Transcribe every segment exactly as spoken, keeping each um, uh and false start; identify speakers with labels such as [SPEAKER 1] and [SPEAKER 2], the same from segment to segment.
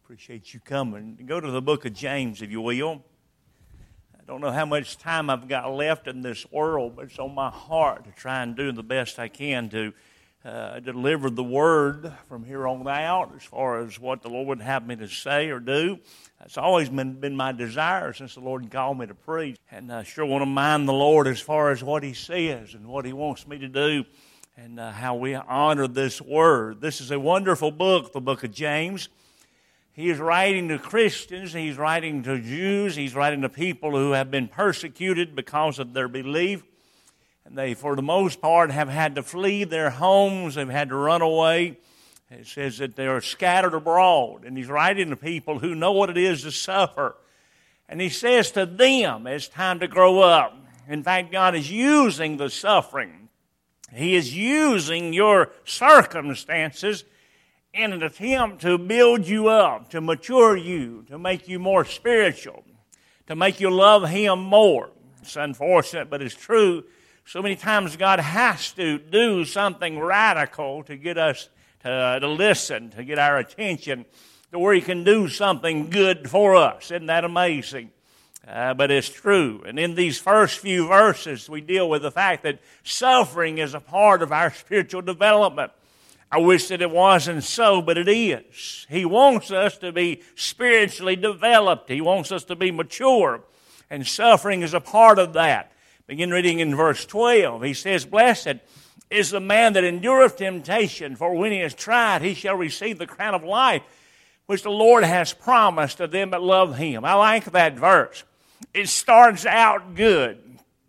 [SPEAKER 1] Appreciate you coming. Go to the book of James, if you will. I don't know how much time I've got left in this world, but it's on my heart to try and do the best I can to uh, deliver the word from here on out as far as what the Lord would have me to say or do. It's always been, been my desire since the Lord called me to preach. And I sure want to mind the Lord as far as what He says and what He wants me to do and uh, how we honor this word. This is a wonderful book, the book of James. He is writing to Christians, he's writing to Jews, he's writing to people who have been persecuted because of their belief. And they, for the most part, have had to flee their homes, they've had to run away. It says that they are scattered abroad. And he's writing to people who know what it is to suffer. And he says to them, it's time to grow up. In fact, God is using the suffering. He is using your circumstances in an attempt to build you up, to mature you, to make you more spiritual, to make you love Him more. It's unfortunate, but it's true. So many times God has to do something radical to get us to, to listen, to get our attention, to where He can do something good for us. Isn't that amazing? Uh, but it's true. And in these first few verses, we deal with the fact that suffering is a part of our spiritual development. I wish that it wasn't so, but it is. He wants us to be spiritually developed. He wants us to be mature. And suffering is a part of that. Begin reading in verse twelve. He says, "Blessed is the man that endureth temptation, for when he is tried, he shall receive the crown of life, which the Lord has promised to them that love Him." I like that verse. It starts out good.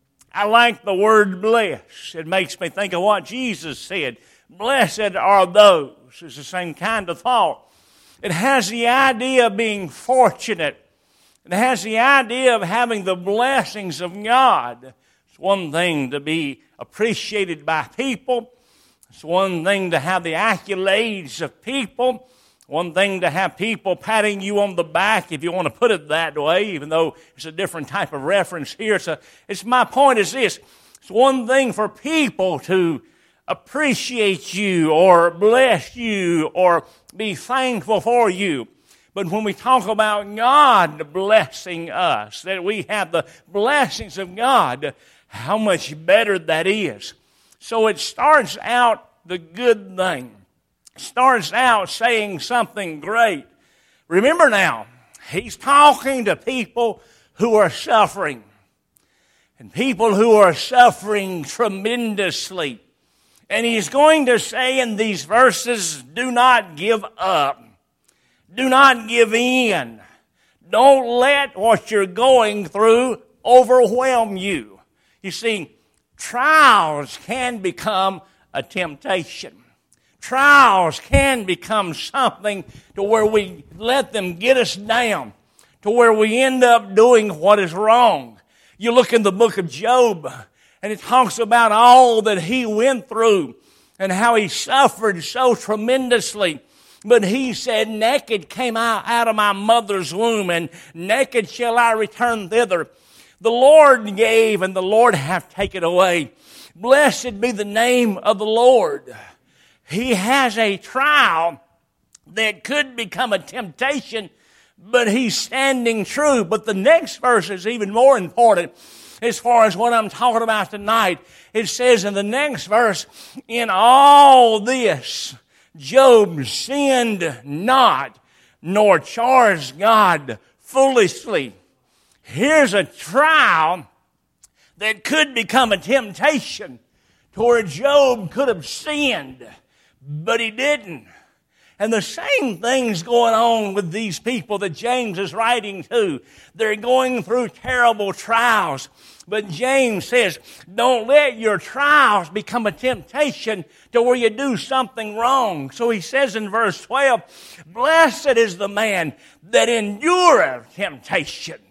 [SPEAKER 1] I like the word blessed. It makes me think of what Jesus said. Blessed are those. It's the same kind of thought. It has the idea of being fortunate. It has the idea of having the blessings of God. It's one thing to be appreciated by people. It's one thing to have the accolades of people. One thing to have people patting you on the back, if you want to put it that way, even though it's a different type of reference here. So it's my point is this. It's one thing for people to appreciate you or bless you or be thankful for you. But when we talk about God blessing us, that we have the blessings of God, how much better that is. So it starts out the good thing. It starts out saying something great. Remember now, he's talking to people who are suffering. And people who are suffering tremendously. And he's going to say in these verses, do not give up. Do not give in. Don't let what you're going through overwhelm you. You see, trials can become a temptation. Trials can become something to where we let them get us down, to where we end up doing what is wrong. You look in the book of Job, and it talks about all that he went through and how he suffered so tremendously. But he said, naked came I out of my mother's womb, and naked shall I return thither. The Lord gave, and the Lord hath taken away. Blessed be the name of the Lord. He has a trial that could become a temptation, but he's standing true. But the next verse is even more important. As far as what I'm talking about tonight, it says in the next verse, in all this, Job sinned not, nor charged God foolishly. Here's a trial that could become a temptation to where Job could have sinned, but he didn't. And the same thing's going on with these people that James is writing to. They're going through terrible trials. But James says, don't let your trials become a temptation to where you do something wrong. So he says in verse twelve, blessed is the man that endureth temptation.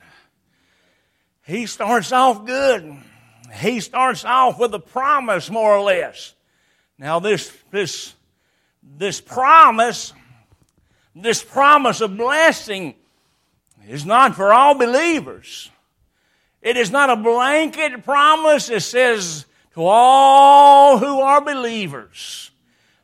[SPEAKER 1] He starts off good. He starts off with a promise, more or less. Now this, this, This promise, this promise of blessing is not for all believers. It is not a blanket promise. It says to all who are believers.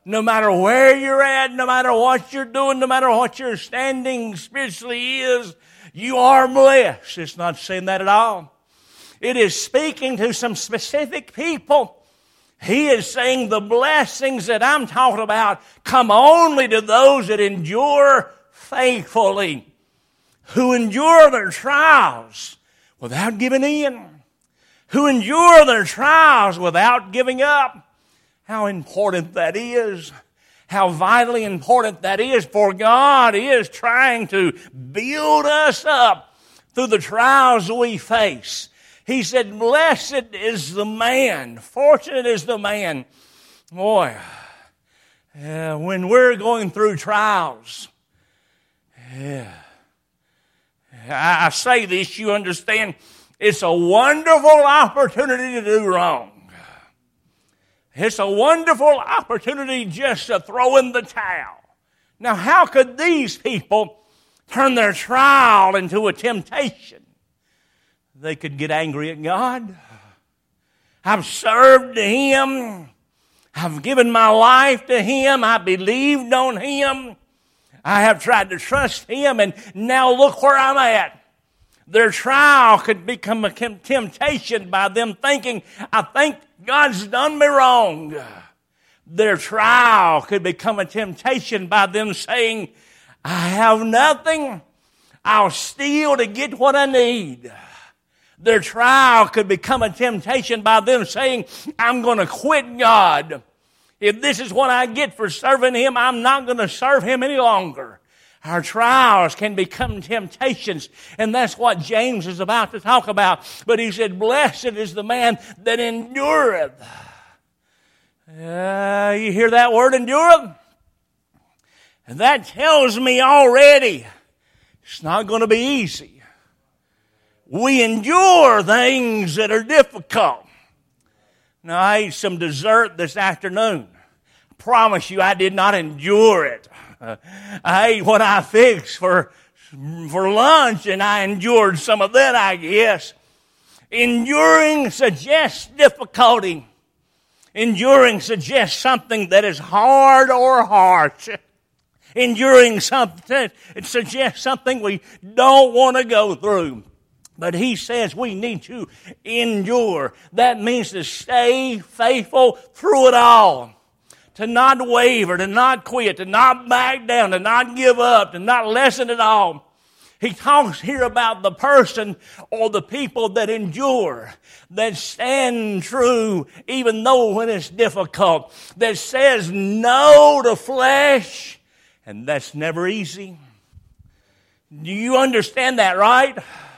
[SPEAKER 1] No matter where you're at, no matter what you're doing, no matter what your standing spiritually is, you are blessed. It's not saying that at all. It is speaking to some specific people. He is saying the blessings that I'm talking about come only to those that endure faithfully, who endure their trials without giving in, who endure their trials without giving up. How important that is. How vitally important that is, for God is trying to build us up through the trials we face. He said, blessed is the man, fortunate is the man. Boy, uh, when we're going through trials, yeah, I, I say this, you understand, it's a wonderful opportunity to do wrong. It's a wonderful opportunity just to throw in the towel. Now, how could these people turn their trial into a temptation? They could get angry at God. I've served Him. I've given my life to Him. I believed on Him. I have tried to trust Him, and now look where I'm at. Their trial could become a temptation by them thinking, I think God's done me wrong. Their trial could become a temptation by them saying, I have nothing. I'll steal to get what I need. Their trial could become a temptation by them saying, I'm going to quit God. If this is what I get for serving Him, I'm not going to serve Him any longer. Our trials can become temptations, and that's what James is about to talk about. But he said, blessed is the man that endureth. Uh, you hear that word, endureth? And that tells me already it's not going to be easy. We endure things that are difficult. Now, I ate some dessert this afternoon. I promise you I did not endure it. Uh, I ate what I fixed for, for lunch, and I endured some of that, I guess. Enduring suggests difficulty. Enduring suggests something that is hard or harsh. Enduring something, it suggests something we don't want to go through. But he says we need to endure. That means to stay faithful through it all. To not waver, to not quit, to not back down, to not give up, to not lessen at all. He talks here about the person or the people that endure, that stand true even though when it's difficult, that says no to flesh, and that's never easy. Do you understand that, right?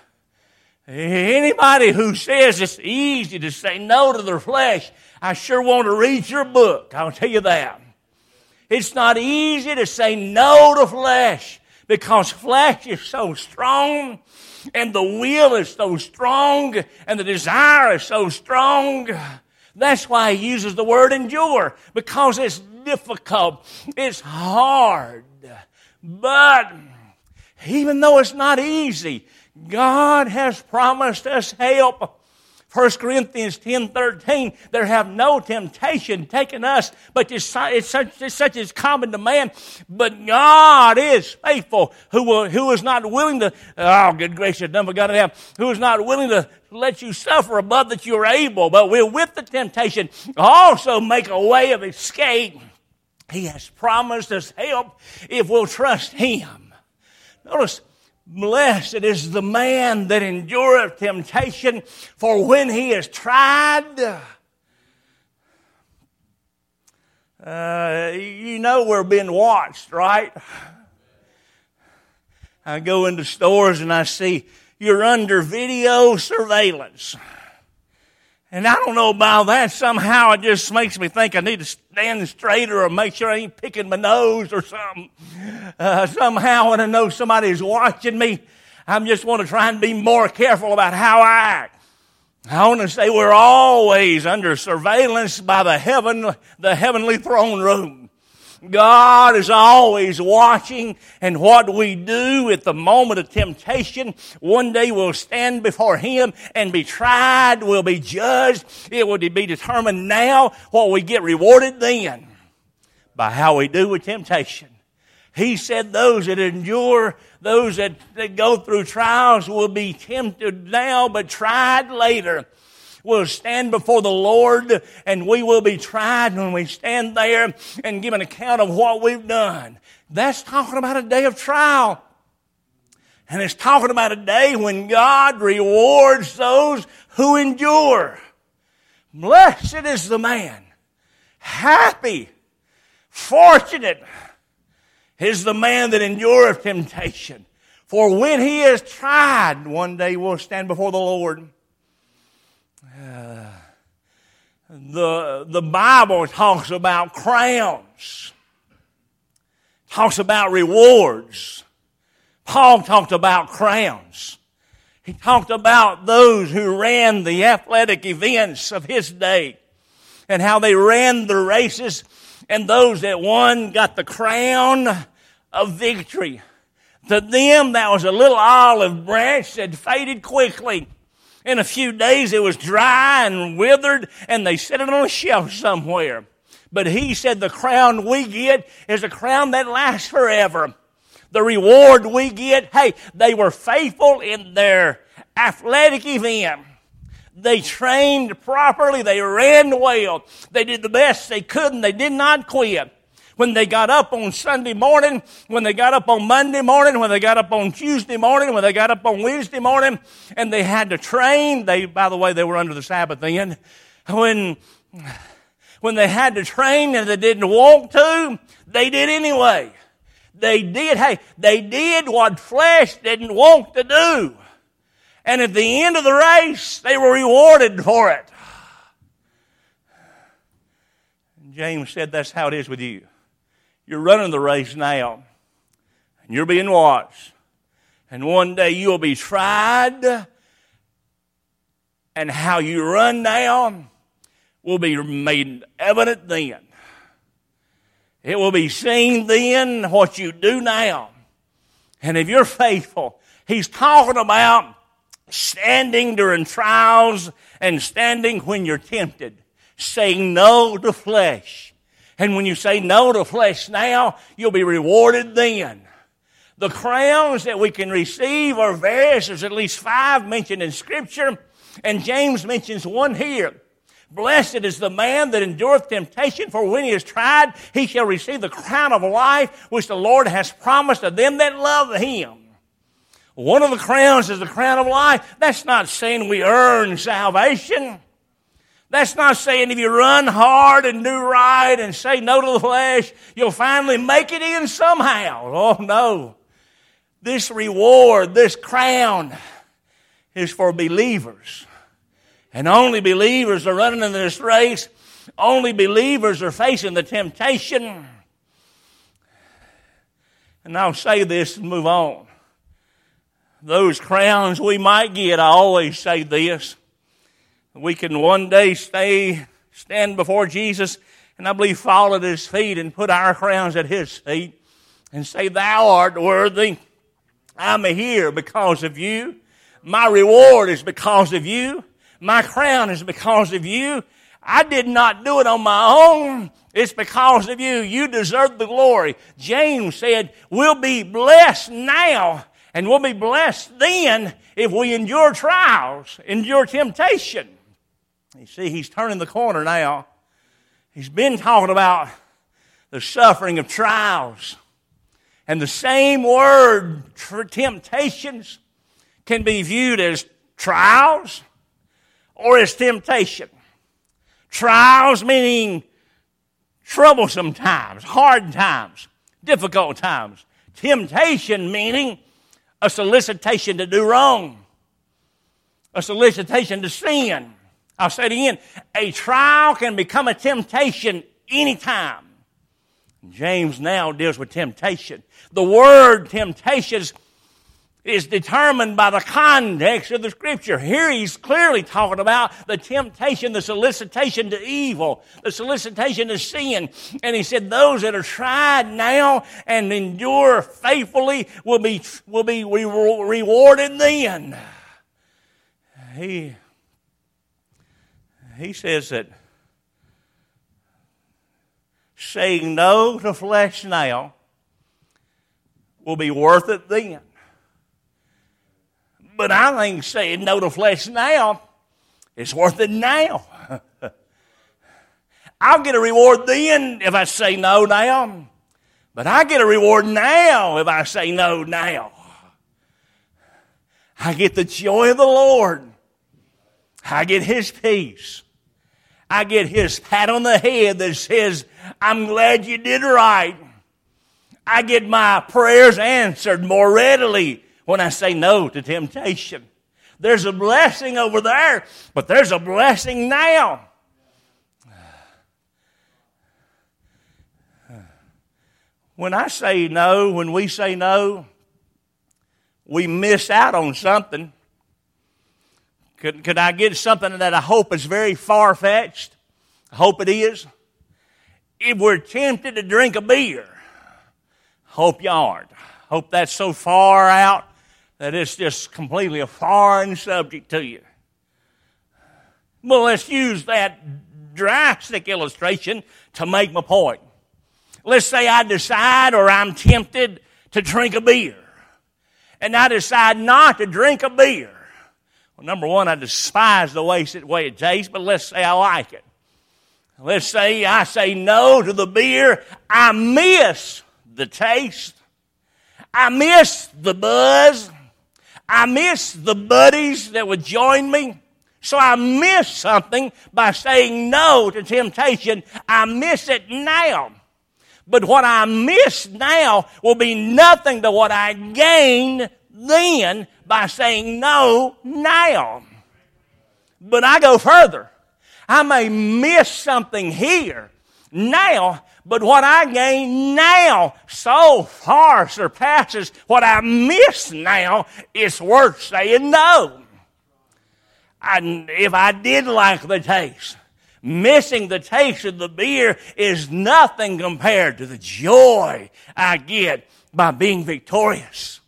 [SPEAKER 1] Anybody who says it's easy to say no to their flesh, I sure want to read your book. I'll tell you that. It's not easy to say no to flesh because flesh is so strong and the will is so strong and the desire is so strong. That's why he uses the word endure, because it's difficult. It's hard. But even though it's not easy, God has promised us help. First Corinthians ten thirteen, there have no temptation taken us, but it's such, it's such as common to man. But God is faithful, who will, who is not willing to, oh, good gracious, never got it out, who is not willing to let you suffer above that you are able, but will with the temptation also make a way of escape. He has promised us help if we'll trust Him. Notice, blessed is the man that endureth temptation, for when he is tried, uh, you know we're being watched, right? I go into stores and I see you're under video surveillance. And I don't know about that. Somehow it just makes me think I need to stand straighter or make sure I ain't picking my nose or something. Uh, somehow when I know somebody's watching me, I just want to try and be more careful about how I act. I want to say we're always under surveillance by the heaven, the heavenly throne room. God is always watching, and what we do at the moment of temptation, one day we'll stand before Him and be tried, we'll be judged. It will be determined now what we get rewarded then. by how we do with temptation. He said those that endure, those that, that go through trials will be tempted now, but tried later. We'll stand before the Lord, and we will be tried when we stand there and give an account of what we've done. That's talking about a day of trial. And it's talking about a day when God rewards those who endure. Blessed is the man, happy, fortunate is the man that endureth temptation. For when he is tried, one day will stand before the Lord. Uh, the, the Bible talks about crowns, talks about rewards. Paul talked about crowns. He talked about those who ran the athletic events of his day and how they ran the races, and those that won got the crown of victory. To them, that was a little olive branch that faded quickly. In a few days, it was dry and withered, and they set it on a shelf somewhere. But he said the crown we get is a crown that lasts forever. The reward we get, hey, they were faithful in their athletic event. They trained properly. They ran well. They did the best they could, and they did not quit. When they got up on Sunday morning, when they got up on Monday morning, when they got up on Tuesday morning, when they got up on Wednesday morning, and they had to train. They, by the way, they were under the Sabbath then. When, when they had to train and they didn't want to, they did anyway. They did, hey, they did what flesh didn't want to do. And at the end of the race, they were rewarded for it. James said that's how it is with you. You're running the race now, and you're being watched. And one day you'll be tried, and how you run now will be made evident then. It will be seen then what you do now. And if you're faithful, he's talking about standing during trials and standing when you're tempted. Saying no to flesh. And when you say no to flesh now, you'll be rewarded then. The crowns that we can receive are various. There's at least five mentioned in Scripture. And James mentions one here. Blessed is the man that endureth temptation, for when he is tried, he shall receive the crown of life, which the Lord has promised to them that love him. One of the crowns is the crown of life. That's not saying we earn salvation. That's not saying if you run hard and do right and say no to the flesh, you'll finally make it in somehow. Oh, no. This reward, this crown, is for believers. And only believers are running in this race. Only believers are facing the temptation. And I'll say this and move on. Those crowns we might get, I always say this. We can one day stay, stand before Jesus, and I believe fall at his feet and put our crowns at his feet and say, thou art worthy. I'm here because of you. My reward is because of you. My crown is because of you. I did not do it on my own. It's because of you. You deserve the glory. James said, we'll be blessed now, and we'll be blessed then if we endure trials, endure temptation. You see, he's turning the corner now. He's been talking about the suffering of trials. And the same word, temptations, can be viewed as trials or as temptation. Trials meaning troublesome times, hard times, difficult times. Temptation meaning a solicitation to do wrong, a solicitation to sin. I'll say it again. A trial can become a temptation anytime. James now deals with temptation. The word temptation is determined by the context of the Scripture. Here he's clearly talking about the temptation, the solicitation to evil, the solicitation to sin. And he said those that are tried now and endure faithfully will be, will be rewarded then. He... He says that saying no to flesh now will be worth it then. But I think saying no to flesh now is worth it now. I'll get a reward then if I say no now. But I get a reward now if I say no now. I get the joy of the Lord. I get His peace. I get His pat on the head that says, I'm glad you did right. I get my prayers answered more readily when I say no to temptation. There's a blessing over there, but there's a blessing now. When I say no, when we say no, we miss out on something. Could, could I get something that I hope is very far-fetched? I hope it is. If we're tempted to drink a beer, hope you aren't. Hope that's so far out that it's just completely a foreign subject to you. Well, let's use that drastic illustration to make my point. Let's say I decide or I'm tempted to drink a beer. And I decide not to drink a beer. Well, number one, I despise the way it tastes, but let's say I like it. Let's say I say no to the beer. I miss the taste. I miss the buzz. I miss the buddies that would join me. So I miss something by saying no to temptation. I miss it now. But what I miss now will be nothing to what I gain then by saying no now. But I go further. I may miss something here now, but what I gain now so far surpasses what I miss now. It's worth saying no. And if I did like the taste, missing the taste of the beer is nothing compared to the joy I get by being victorious.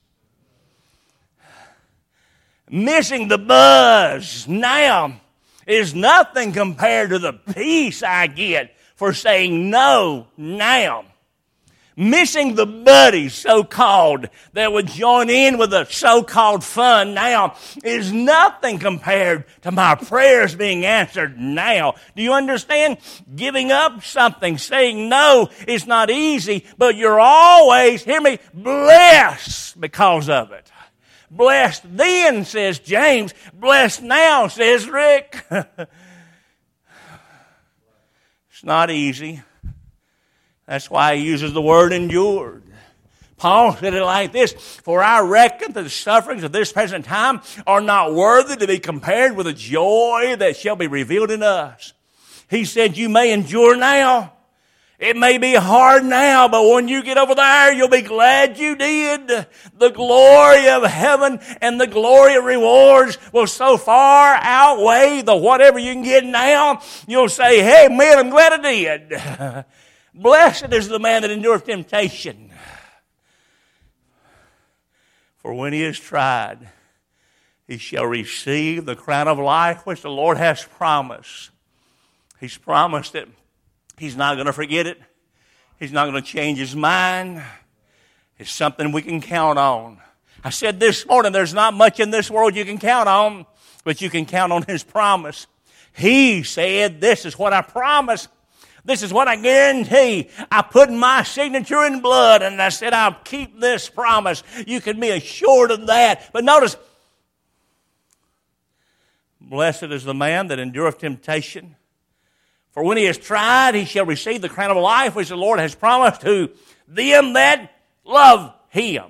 [SPEAKER 1] Missing the buzz now is nothing compared to the peace I get for saying no now. Missing the buddies, so-called, that would join in with the so-called fun now is nothing compared to my prayers being answered now. Do you understand? Giving up something, saying no is not easy, but you're always, hear me, blessed because of it. Blessed then, says James. Blessed now, says Rick. It's not easy. That's why he uses the word endured. Paul said it like this: for I reckon that the sufferings of this present time are not worthy to be compared with the joy that shall be revealed in us. He said, you may endure now. It may be hard now, but when you get over there, you'll be glad you did. The glory of heaven and the glory of rewards will so far outweigh the whatever you can get now. You'll say, hey, man, I'm glad I did. Blessed is the man that endureth temptation. For when he is tried, he shall receive the crown of life which the Lord has promised. He's promised it. He's not going to forget it. He's not going to change his mind. It's something we can count on. I said this morning, there's not much in this world you can count on, but you can count on his promise. He said, this is what I promise. This is what I guarantee. I put my signature in blood, and I said, I'll keep this promise. You can be assured of that. But notice, blessed is the man that endureth temptation. For when he is tried, he shall receive the crown of life which the Lord has promised to them that love him.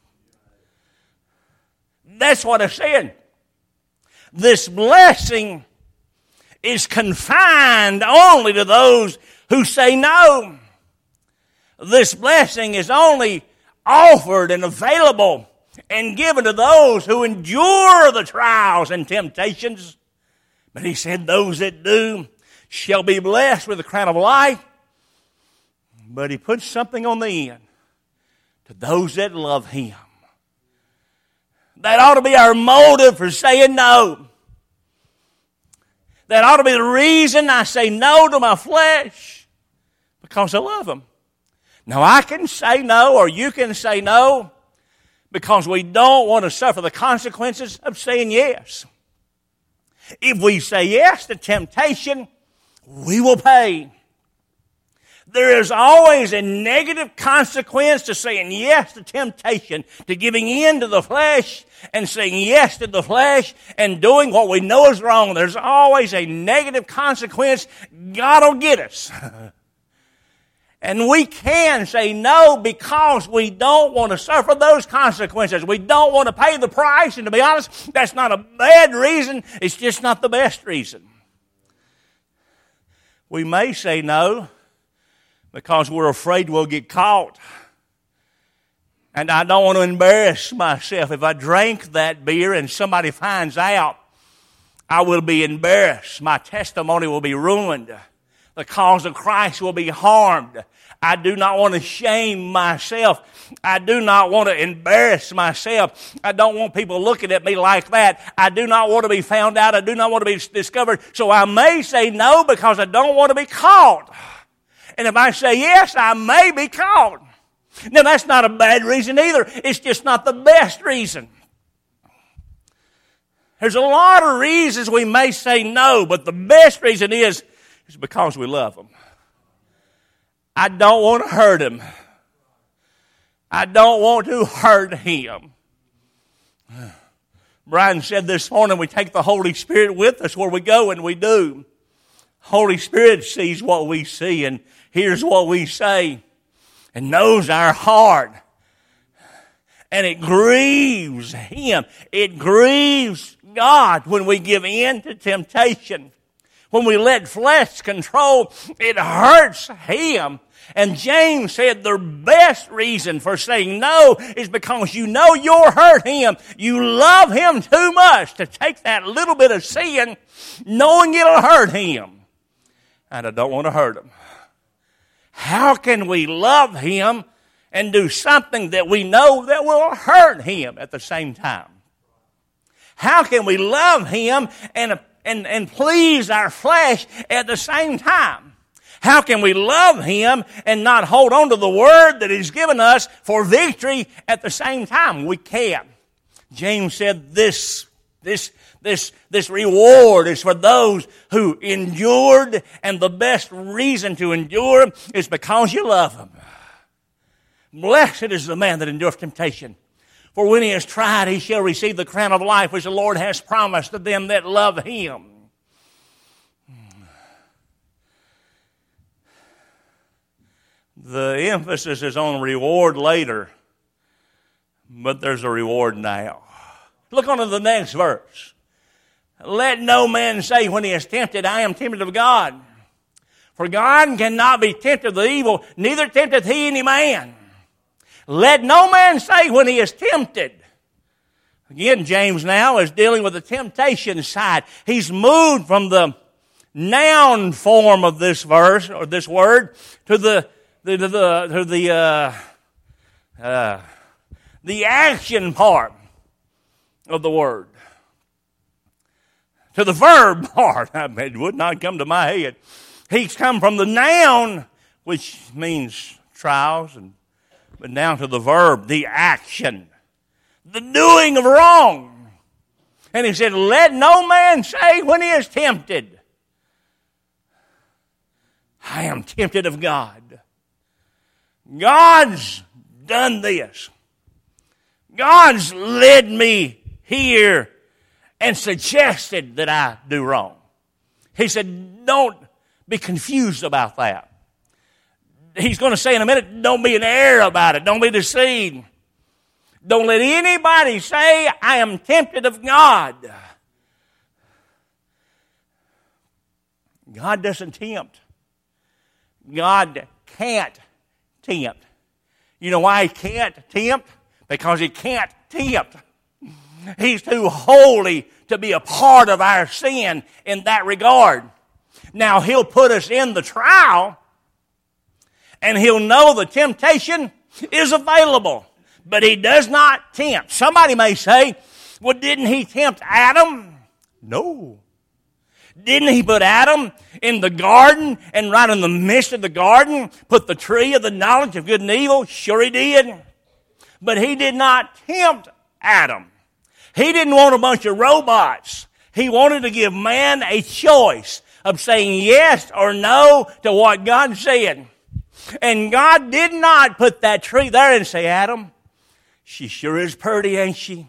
[SPEAKER 1] That's what I said. This blessing is confined only to those who say no. This blessing is only offered and available and given to those who endure the trials and temptations. But he said those that do shall be blessed with the crown of life. But he puts something on the end. To those that love him. That ought to be our motive for saying no. That ought to be the reason I say no to my flesh. because I love them. Now, I can say no, or you can say no, because we don't want to suffer the consequences of saying yes. If we say yes to temptation, we will pay. There is always a negative consequence to saying yes to temptation, to giving in to the flesh and saying yes to the flesh and doing what we know is wrong. There's always a negative consequence. God will get us. And we can say no because we don't want to suffer those consequences. We don't want to pay the price. And to be honest, that's not a bad reason. It's just not the best reason. We may say no because we're afraid we'll get caught. And I don't want to embarrass myself. If I drink that beer and somebody finds out, I will be embarrassed. My testimony will be ruined. The cause of Christ will be harmed. I do not want to shame myself. I do not want to embarrass myself. I don't want people looking at me like that. I do not want to be found out. I do not want to be discovered. So I may say no because I don't want to be caught. And if I say yes, I may be caught. Now, that's not a bad reason either. It's just not the best reason. There's a lot of reasons we may say no, but the best reason is, is because we love them. I don't want to hurt him. I don't want to hurt him. Brian said this morning, we take the Holy Spirit with us where we go, and we do. Holy Spirit sees what we see and hears what we say and knows our heart. And it grieves Him. It grieves God when we give in to temptation. When we let flesh control, it hurts Him. And James said the best reason for saying no is because you know you'll hurt Him. You love Him too much to take that little bit of sin knowing it'll hurt Him. And I don't want to hurt Him. How can we love Him and do something that we know that will hurt Him at the same time? How can we love Him and, and, and please our flesh at the same time? How can we love Him and not hold on to the Word that He's given us for victory at the same time? We can't. James said this, this, this, this reward is for those who endured, and the best reason to endure is because you love Him. Blessed is the man that endureth temptation, for when he is tried, he shall receive the crown of life which the Lord has promised to them that love Him. The emphasis is on reward later, but there's a reward now. Look on to the next verse. Let no man say when he is tempted, I am tempted of God. For God cannot be tempted with evil, neither tempteth He any man. Let no man say when he is tempted. Again, James now is dealing with the temptation side. He's moved from the noun form of this verse, or this word, to the The, the, the, the, uh, uh, the action part of the word. To the verb part. It would not come to my head. He's come from the noun, which means trials, and but now to the verb, the action. The doing of wrong. And he said, let no man say when he is tempted, I am tempted of God. God's done this. God's led me here and suggested that I do wrong. He said, don't be confused about that. He's going to say in a minute, don't be in error about it. Don't be deceived. Don't let anybody say, I am tempted of God. God doesn't tempt. God can't tempt. You know why He can't tempt? Because He can't tempt. He's too holy to be a part of our sin in that regard. Now, He'll put us in the trial, and He'll know the temptation is available, but He does not tempt. Somebody may say, well, didn't He tempt Adam? No. Didn't he put Adam in the garden, and right in the midst of the garden put the tree of the knowledge of good and evil? Sure he did. But he did not tempt Adam. He didn't want a bunch of robots. He wanted to give man a choice of saying yes or no to what God said. And God did not put that tree there and say, Adam, she sure is pretty, ain't she?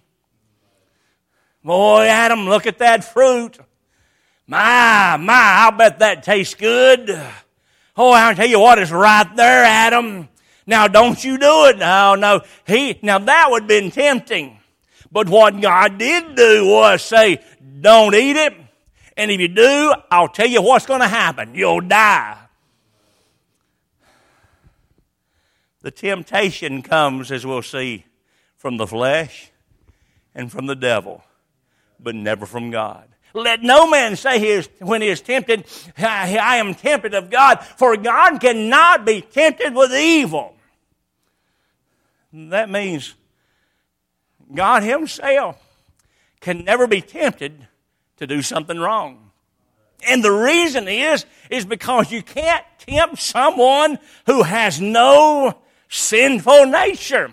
[SPEAKER 1] Boy, Adam, look at that fruit. My, my, I'll bet that tastes good. Oh, I'll tell you what, it's right there, Adam. Now, don't you do it. No, no. He, now, that would have been tempting. But what God did do was say, don't eat it. And if you do, I'll tell you what's going to happen. You'll die. The temptation comes, as we'll see, from the flesh and from the devil, but never from God. Let no man say he is, when he is tempted, I, I am tempted of God, for God cannot be tempted with evil. That means God himself can never be tempted to do something wrong. And the reason is, is because you can't tempt someone who has no sinful nature.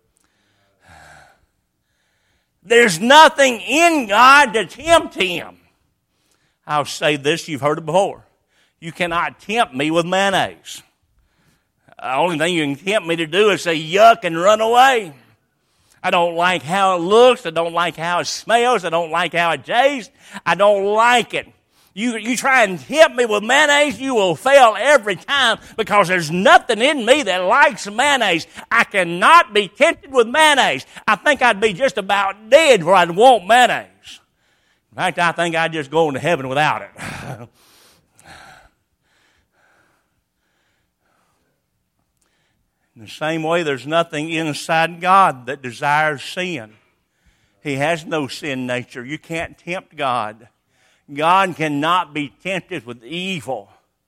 [SPEAKER 1] There's nothing in God to tempt him. I'll say this, you've heard it before. You cannot tempt me with mayonnaise. The only thing you can tempt me to do is say yuck and run away. I don't like how it looks. I don't like how it smells. I don't like how it tastes. I don't like it. You, you try and tempt me with mayonnaise, you will fail every time because there's nothing in me that likes mayonnaise. I cannot be tempted with mayonnaise. I think I'd be just about dead where I'd want mayonnaise. In fact, I think I'd just go into heaven without it. In the same way, there's nothing inside God that desires sin. He has no sin nature. You can't tempt God. God cannot be tempted with evil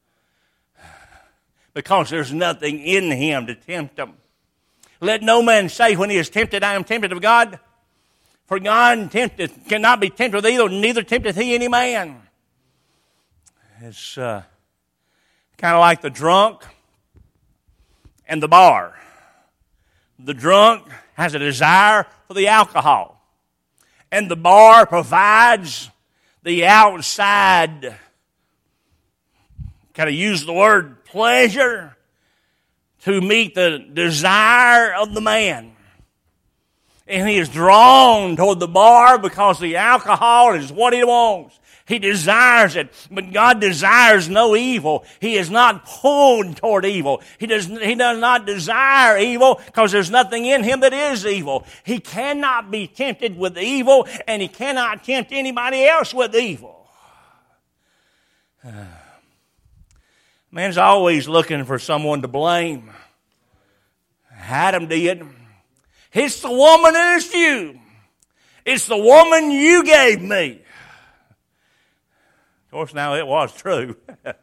[SPEAKER 1] because there's nothing in him to tempt him. Let no man say when he is tempted, I am tempted of God. For God tempteth, cannot be tempted with evil, neither tempteth he any man. It's uh, kind of like the drunk and the bar. The drunk has a desire for the alcohol, and the bar provides the outside, kind of use the word pleasure, to meet the desire of the man. And he is drawn toward the bar because the alcohol is what he wants. He desires it, but God desires no evil. He is not pulled toward evil. He does, he does not desire evil because there's nothing in him that is evil. He cannot be tempted with evil, and he cannot tempt anybody else with evil. Uh, man's always looking for someone to blame. Adam did. It's the woman and it's you. It's the woman you gave me. Of course, now it was true.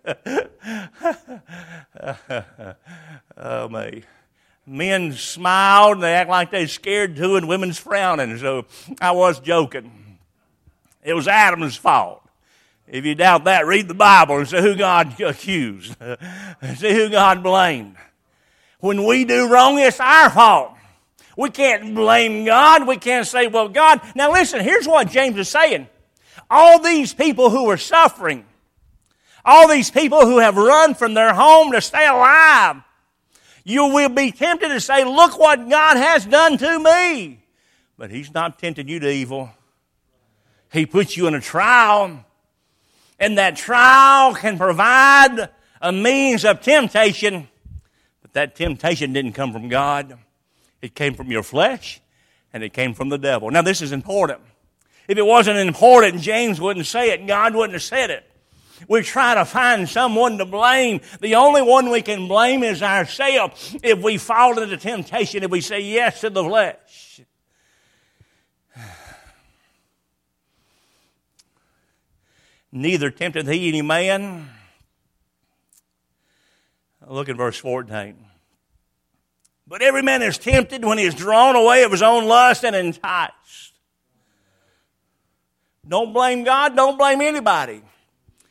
[SPEAKER 1] Oh, me. Men smiled and they act like they're scared too, and women's frowning. So I was joking. It was Adam's fault. If you doubt that, read the Bible and see who God accused. See who God blamed. When we do wrong, it's our fault. We can't blame God. We can't say, well, God. Now listen, here's what James is saying. All these people who are suffering, all these people who have run from their home to stay alive, you will be tempted to say, look what God has done to me. But he's not tempted you to evil. He puts you in a trial, and that trial can provide a means of temptation, but that temptation didn't come from God. It came from your flesh, and it came from the devil. Now, this is important. If it wasn't important, James wouldn't say it. God wouldn't have said it. We try to find someone to blame. The only one we can blame is ourselves if we fall into temptation, if we say yes to the flesh. Neither tempteth he any man. Look at verse fourteen. But every man is tempted when he is drawn away of his own lust and enticed. Don't blame God. Don't blame anybody.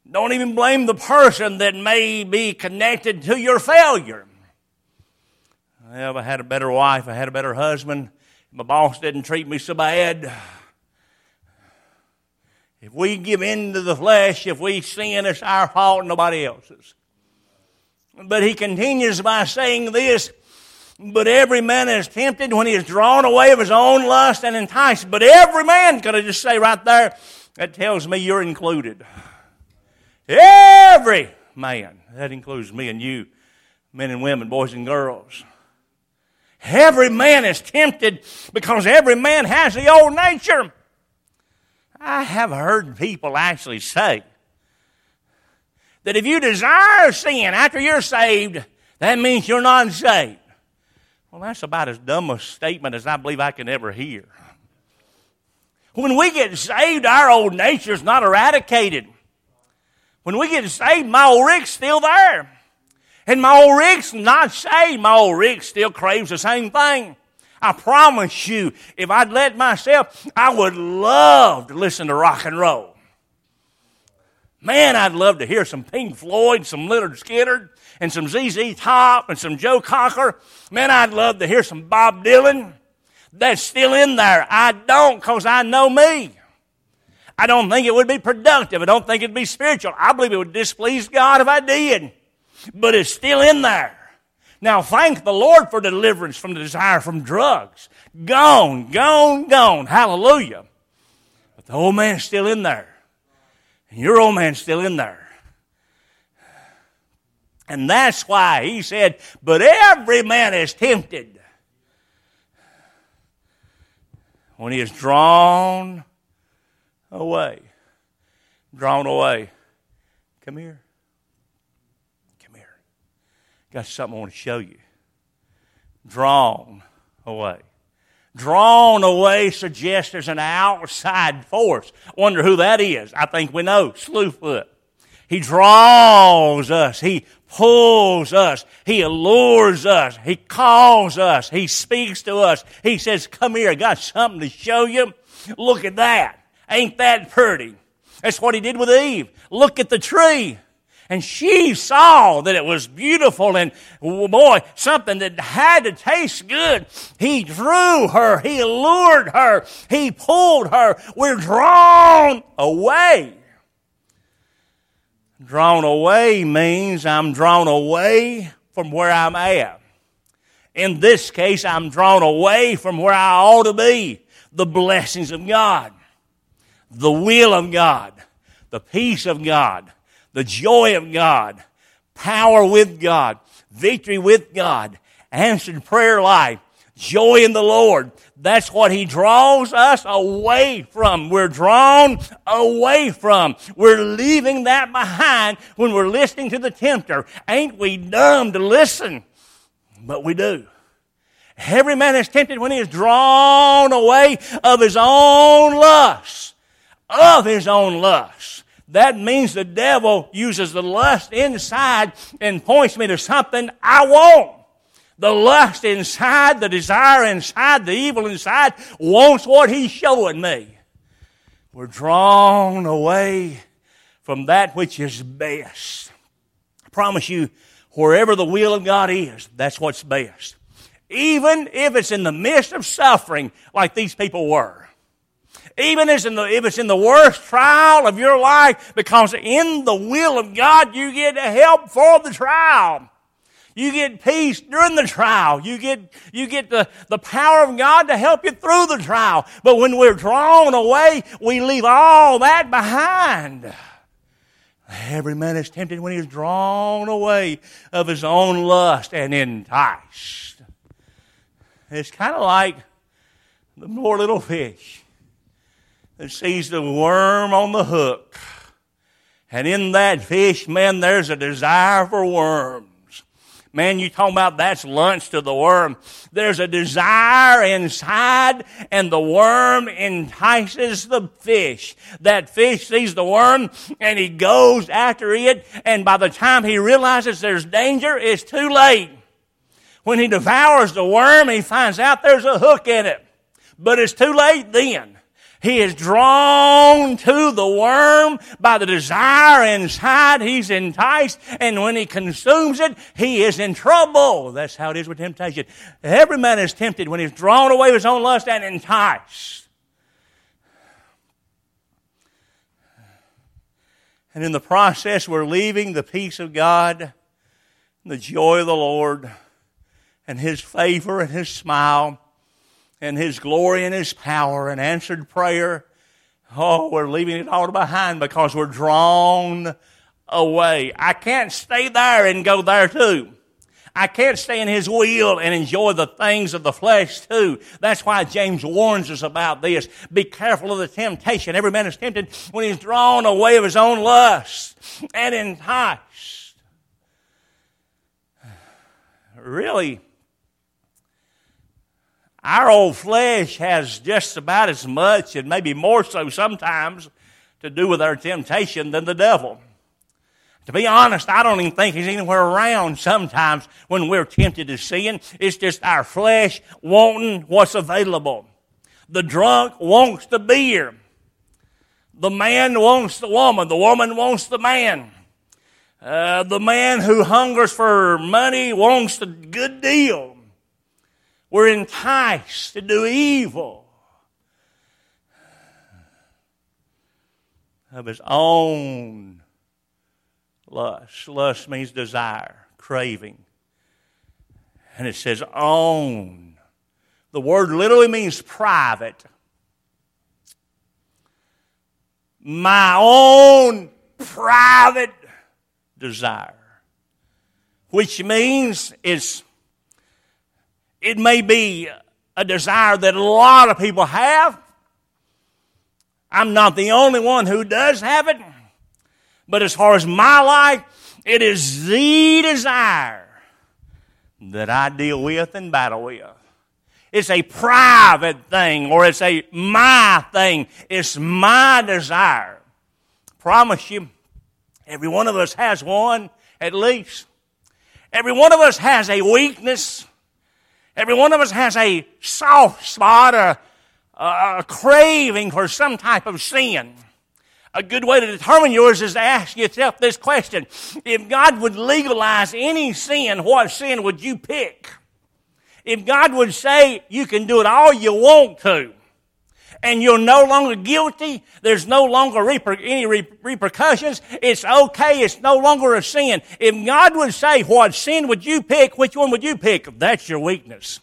[SPEAKER 1] Don't even blame the person that may be connected to your failure. Well, if I had a better wife, I had a better husband, my boss didn't treat me so bad. If we give in to the flesh, if we sin, it's our fault, nobody else's. But he continues by saying this, but every man is tempted when he is drawn away of his own lust and enticed. But every man, could I just say right there, that tells me you're included. Every man. That includes me and you, men and women, boys and girls. Every man is tempted because every man has the old nature. I have heard people actually say that if you desire sin after you're saved, that means you're not saved. Well, that's about as dumb a statement as I believe I can ever hear. When we get saved, our old nature is not eradicated. When we get saved, my old Rick's still there. And my old Rick's not saved. My old Rick still craves the same thing. I promise you, if I'd let myself, I would love to listen to rock and roll. Man, I'd love to hear some Pink Floyd, some Lynyrd Skynyrd, and some Z Z Top, and some Joe Cocker. Man, I'd love to hear some Bob Dylan. That's still in there. I don't, because I know me. I don't think it would be productive. I don't think it would be spiritual. I believe it would displease God if I did. But it's still in there. Now, thank the Lord for deliverance from the desire from drugs. Gone, gone, gone. Hallelujah. But the old man's still in there. And your old man's still in there. And that's why he said, but every man is tempted when he is drawn away. Drawn away. Come here. Come here. Got something I want to show you. Drawn away. Drawn away suggests there's an outside force. Wonder who that is. I think we know. Slewfoot. He draws us. He pulls us. He allures us. He calls us. He speaks to us. He says, come here, I got something to show you. Look at that. Ain't that pretty? That's what he did with Eve. Look at the tree. And she saw that it was beautiful and, boy, something that had to taste good. He drew her. He allured her. He pulled her. We're drawn away. Drawn away means I'm drawn away from where I'm at. In this case, I'm drawn away from where I ought to be. The blessings of God, the will of God, the peace of God, the joy of God, power with God, victory with God, answered prayer life, joy in the Lord. That's what he draws us away from. We're drawn away from. We're leaving that behind when we're listening to the tempter. Ain't we dumb to listen? But we do. Every man is tempted when he is drawn away of his own lust. Of his own lust. That means the devil uses the lust inside and points me to something I want. The lust inside, the desire inside, the evil inside wants what he's showing me. We're drawn away from that which is best. I promise you, wherever the will of God is, that's what's best. Even if it's in the midst of suffering like these people were. Even if it's, in the, if it's in the worst trial of your life, because in the will of God you get help for the trial. You get peace during the trial. You get, you get the, the power of God to help you through the trial. But when we're drawn away, we leave all that behind. Every man is tempted when he is drawn away of his own lust and enticed. It's kind of like the poor little fish that sees the worm on the hook. And in that fish, man, there's a desire for worms. Man, you talking about that's lunch to the worm. There's a desire inside, and the worm entices the fish. That fish sees the worm, and he goes after it, and by the time he realizes there's danger, it's too late. When he devours the worm, he finds out there's a hook in it. But it's too late then. He is drawn to the worm by the desire inside. He's enticed, and when he consumes it, he is in trouble. That's how it is with temptation. Every man is tempted when he's drawn away with his own lust and enticed. And in the process, we're leaving the peace of God, the joy of the Lord, and His favor and His smile, and His glory and His power and answered prayer. Oh, we're leaving it all behind because we're drawn away. I can't stay there and go there too. I can't stay in His will and enjoy the things of the flesh too. That's why James warns us about this. Be careful of the temptation. Every man is tempted when he's drawn away of his own lust and enticed. Really, our old flesh has just about as much, and maybe more so sometimes, to do with our temptation than the devil. To be honest, I don't even think he's anywhere around sometimes when we're tempted to sin. It's just our flesh wanting what's available. The drunk wants the beer. The man wants the woman. The woman wants the man. Uh, the man who hungers for money wants the good deal. We're enticed to do evil of his own lust. Lust means desire, craving. And it says own. The word literally means private. My own private desire. Which means it's, it may be a desire that a lot of people have. I'm not the only one who does have it. But as far as my life, it is the desire that I deal with and battle with. It's a private thing, or it's a my thing. It's my desire. Promise you, every one of us has one, at least. Every one of us has a weakness. Every one of us has a soft spot, a, a, a craving for some type of sin. A good way to determine yours is to ask yourself this question. If God would legalize any sin, what sin would you pick? If God would say you can do it all you want to, and you're no longer guilty, there's no longer reper- any re- repercussions, it's okay, it's no longer a sin. If God would say what sin would you pick, which one would you pick? That's your weakness.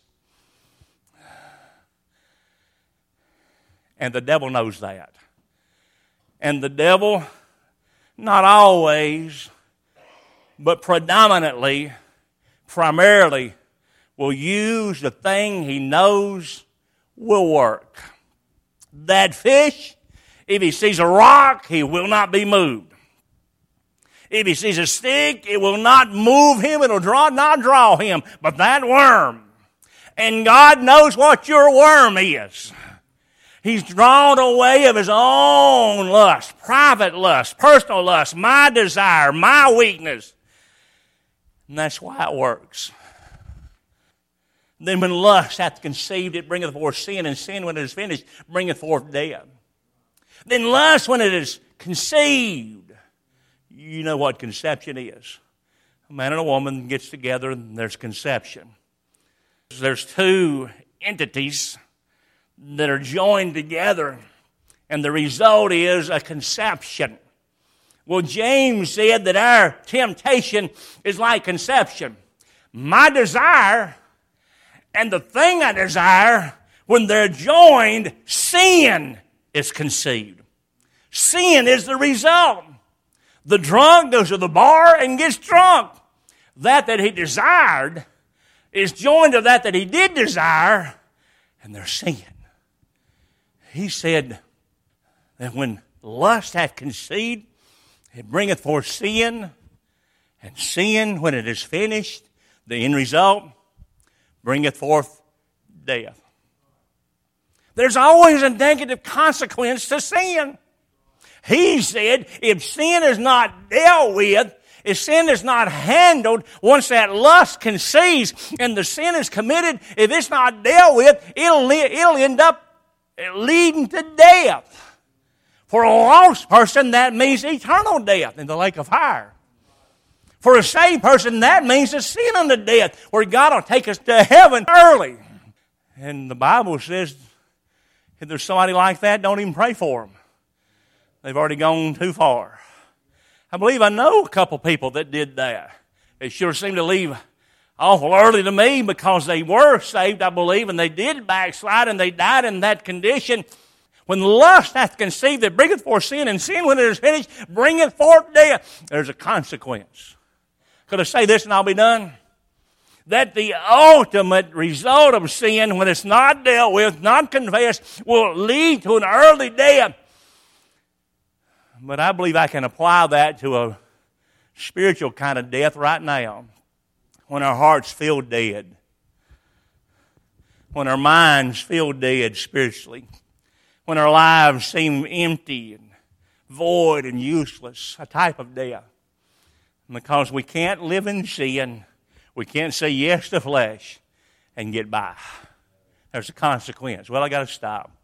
[SPEAKER 1] And the devil knows that. And the devil, not always, but predominantly, primarily, will use the thing he knows will work. That fish, if he sees a rock, he will not be moved. If he sees a stick, it will not move him, it'll draw, not draw him. But that worm, and God knows what your worm is. He's drawn away of his own lust, private lust, personal lust, my desire, my weakness. And that's why it works. Then when lust hath conceived, it bringeth forth sin, and sin, when it is finished, bringeth forth death. Then lust, when it is conceived, you know what conception is. A man and a woman gets together, and there's conception. There's two entities that are joined together, and the result is a conception. Well, James said that our temptation is like conception. My desire and the thing I desire, when they're joined, sin is conceived. Sin is the result. The drunk goes to the bar and gets drunk. That that he desired is joined to that that he did desire, and they're sin. He said that when lust hath conceived, it bringeth forth sin, and sin, when it is finished, the end result, bringeth forth death. There's always a negative consequence to sin. He said if sin is not dealt with, if sin is not handled, once that lust conceives and the sin is committed, if it's not dealt with, it'll, it'll end up leading to death. For a lost person, that means eternal death in the lake of fire. For a saved person, that means a sin unto death, where God will take us to heaven early. And the Bible says, if there's somebody like that, don't even pray for them. They've already gone too far. I believe I know a couple people that did that. They sure seemed to leave awful early to me because they were saved, I believe, and they did backslide, and they died in that condition. When lust hath conceived, it bringeth forth sin, and sin, when it is finished, bringeth forth death. There's a consequence. Could I say this and I'll be done? That the ultimate result of sin, when it's not dealt with, not confessed, will lead to an early death. But I believe I can apply that to a spiritual kind of death right now. When our hearts feel dead. When our minds feel dead spiritually. When our lives seem empty and void and useless. A type of death. Because we can't live in sin, we can't say yes to flesh and get by. There's a consequence. Well, I got to stop.